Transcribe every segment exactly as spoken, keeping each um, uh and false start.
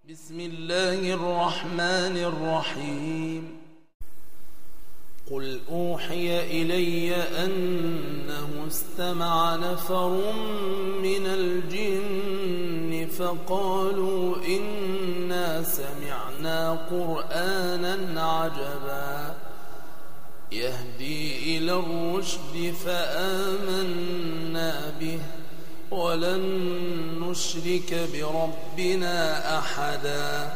بسم الله الرحمن الرحيم. قل أوحي إلي أنه استمع نفر من الجن فقالوا إنا سمعنا قرآنا عجبا يهدي إلى الرشد فآمنا به ولن نشرك بربنا أحدا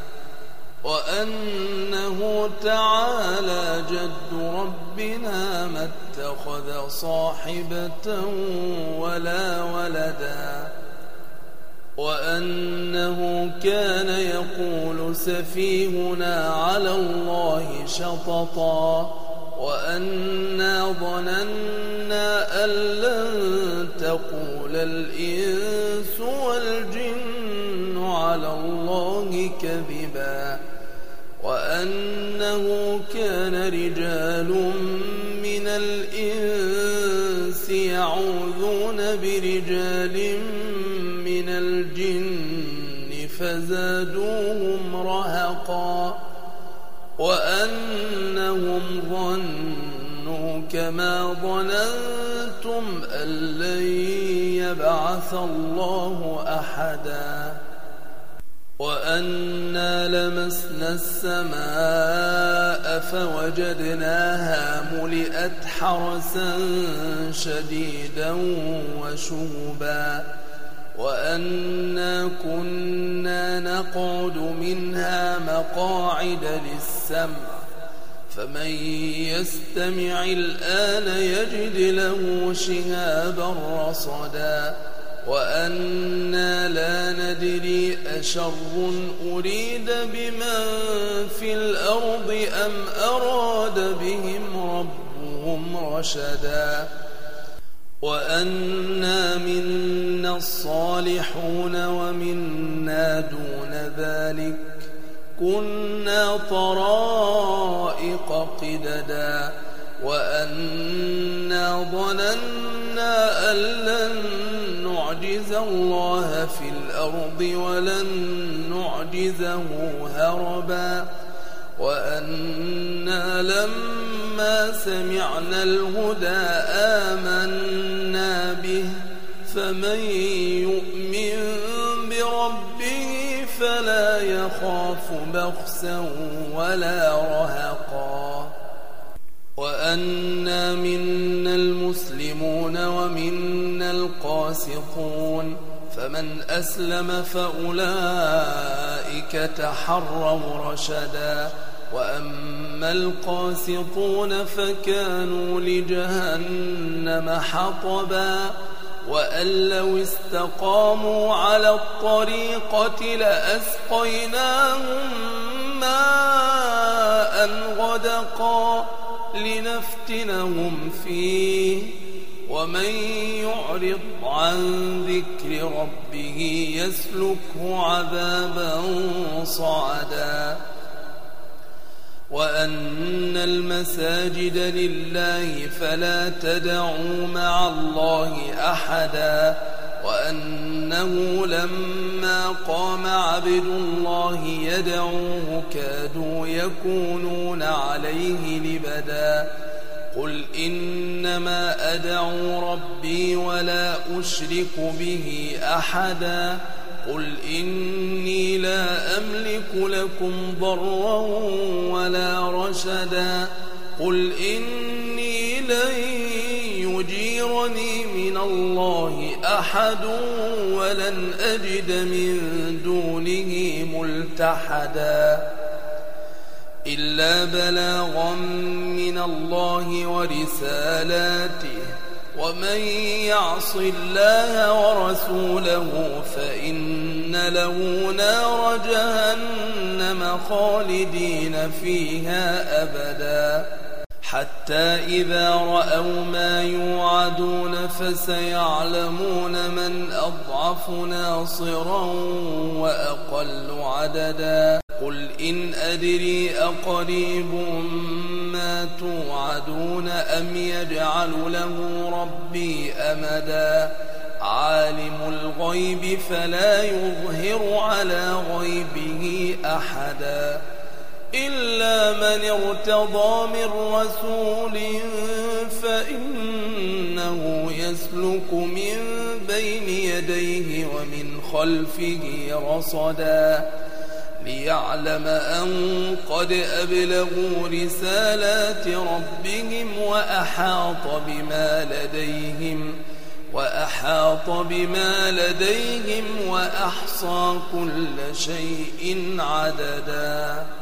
وأنه تعالى جد ربنا ما اتخذ صاحبة ولا ولدا وأنه كان يقول سفيهنا على الله شططا وأنا ظننا أن لن تقول الإنس والجن على الله كذبا وأنه كان رجال من الإنس يعوذون برجال من الجن فزادوهم رهقا وأنهم ظنوا كما ظننتم أن لن يبعث الله أحدا وأنا لمسنا السماء فوجدناها ملئت حرسا شديدا وشهبا وأنا كنا نقعد منها مقاعد للسمع فمن يستمع الآن يجد له شهابا رصدا وأنا لا ندري أشر أريد بمن في الأرض أم أراد بهم ربهم رشدا وأنا منا الصالحون ومنا دون ذلك كنا طرائق قددا وأنا ظننا أن لن نعجز الله في الأرض ولن نعجزه هربا وأنا لما سمعنا الهدى آمنا به فمن يؤمن بربه فلا يخاف بخسا ولا رهقا وأنا منا المسلمون ومنا القاسطون فمن أسلم فأولئك تحروا رشدا وأما القاسطون فكانوا لجهنم حطبا وأن لو استقاموا على الطريقة لأسقيناهم ماء غدقا لنفتنهم فيه ومن يعرض عن ذكر ربه يسلكه عذابا صعدا وأن المساجد لله فلا تدعوا مع الله أحدا وأنه لما قام عبد الله يدعوه كادوا يكونون عليه لبدا قل إنما أدعو ربي ولا أشرك به أحدا قل إني لا أملك لكم ضرا ولا رشدا قل إني لن يجيرني من الله أحد ولن أجد من دونه ملتحدا إلا بلاغا من الله ورسالاته ومن يعص الله ورسوله فإن له نار جهنم خالدين فيها أبدا حتى إذا رأوا ما يوعدون فسيعلمون من أضعف ناصرا وأقل عددا قل إن أدري أقريب ما توعدون أم يجعل له ربي أمدا عالم الغيب فلا يظهر على غيبه أحدا إلا من ارتضى من رسول فإنه يسلك من بين يديه ومن خلفه رصدا ليعلم أن قد أبلغوا رسالات ربهم وأحاط بما لديهم وأحاط بما لديهم وأحصى كل شيء عددا.